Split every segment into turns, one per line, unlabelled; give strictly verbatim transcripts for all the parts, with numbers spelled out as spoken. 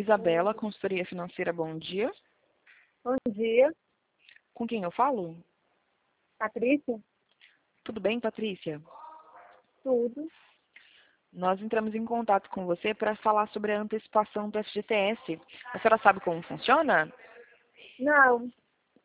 Isabela, consultoria financeira, bom dia.
Bom dia,
Com quem eu falo?
Patrícia.
Tudo bem, Patrícia?
Tudo.
Nós entramos em contato com você para falar sobre a antecipação do F G T S. A senhora sabe como funciona?
Não.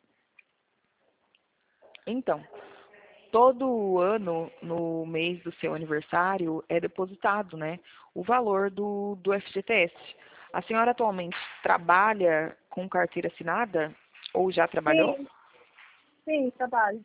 Então, todo ano, no mês do seu aniversário, é depositado, né, o valor do, do F G T S. A senhora atualmente trabalha com carteira assinada ou já trabalhou?
Sim, sim, trabalho.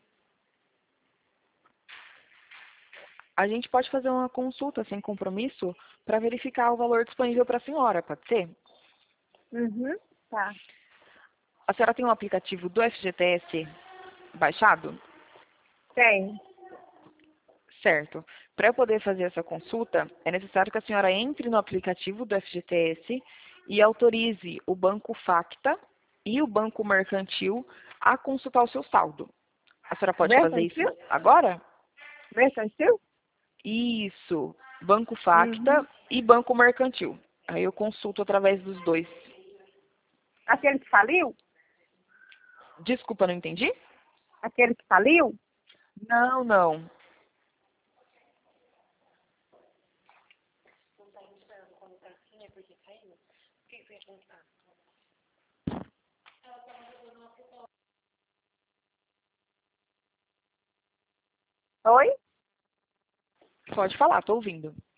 A gente pode fazer uma consulta sem compromisso para verificar o valor disponível para a senhora, pode ser?
Uhum, tá.
A senhora tem um aplicativo do F G T S baixado?
Tem.
Certo. Para eu poder fazer essa consulta, é necessário que a senhora entre no aplicativo do F G T S e autorize o Banco Facta e o Banco Mercantil a consultar o seu saldo. A senhora pode fazer isso
Mercantil?
agora?
Mercantil?
Isso. Banco
Uhum.
Facta e Banco Mercantil. Aí eu consulto através dos dois.
Aquele que faliu?
Desculpa, não entendi?
Aquele que faliu?
Não, não.
Oi?
Pode falar, estou ouvindo.